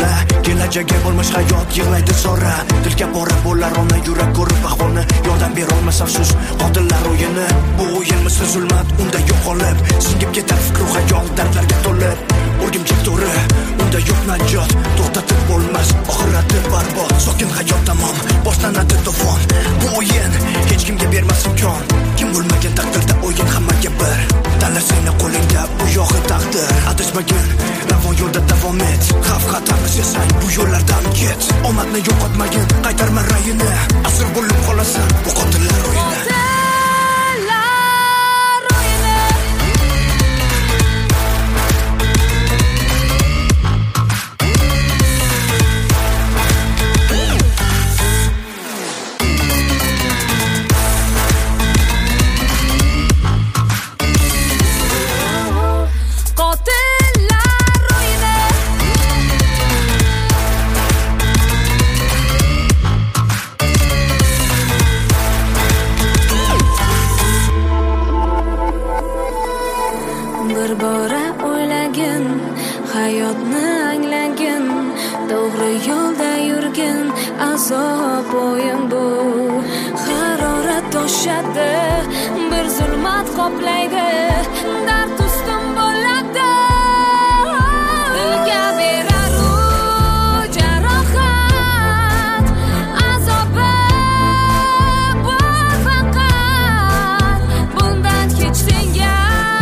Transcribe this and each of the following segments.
bola. Kelajagi bo'lmish hayot yig'laydi zora. Dilga pora bo'lar ona yurak ko'rib ahvolni. Yordam berolmas afsus qotillar o'yini. Bu o'yinmisiz zulmat unda yo'qolib, singib ketar fikru xayol dardlarga to'lib. O'rgimchak to'ri unda yo'q najot, to'xtatib bo'lmas oxirati barbod. Sokin hayot tamom boshlanadi to'fon. Bu o'yin hech kimga bermas imkon. Kim bo'lmagan taqdirda o'yin hammaga bir. Tanla seni qo'lingda bu yog'i taqdir. Adashmagin ravon yo'lda davom et. Xavf xatarni sezsang bu yo'llardan ket. Omadni yo'qotmagin, qaytarma rayini. Asir bo'lib qolasan bu qotillar o'yini. Bir bora o'ylagin, hayotni anglagin, to'g'ri yo'lda yurgin, azob o'yin bu. Harorat toshadi, bir zulmat qoplaydi, dard ustim bo'ladi. Dilga berar u jarohat, azobi bor faqat, bundan hech senga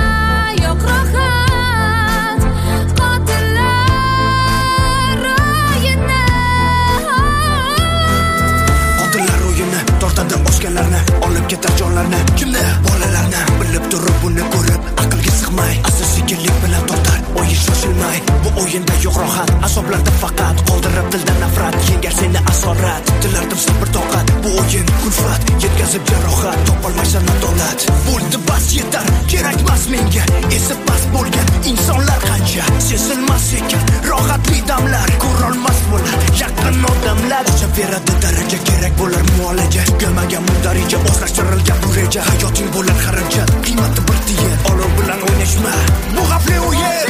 olib ketar jonlarni, kimni? Bolalarni. Bilib turib buni ko'rib, aqlga sig'may, asta-sekinlik bilan tortar, o'yin shoshilmay. Bu o'yinda yo'q rohat, azoblarda faqat qoldirib dilda nafrat, yengar seni asorat. Dilardim sabr toqat, bu o'yin kulfat, yetkazib jarohat, topolmaysan adolat. Bo'ldi bas yetar, kerakmas menga, esi past bo'lgan insonlar qancha. Sezilmas ekan rohatli damlar, ko'rolmas bo'lar yaqin odamlar. Beradi daraja, kerak bo'lar muolaja. Tugamagan darija, o'zlashtirilgan bu reja. Hayoting bo'lar xarajat, qiymati bir tiyin. Olov bilan o'ynashma, bu xavfli o'yin.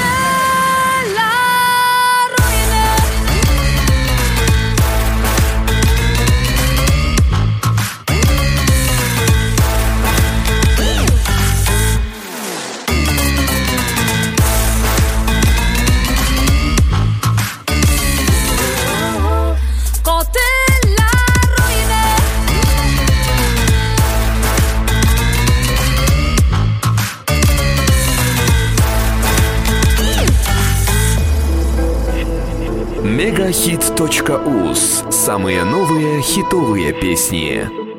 Megahit.uz. Самые новые хитовые песни.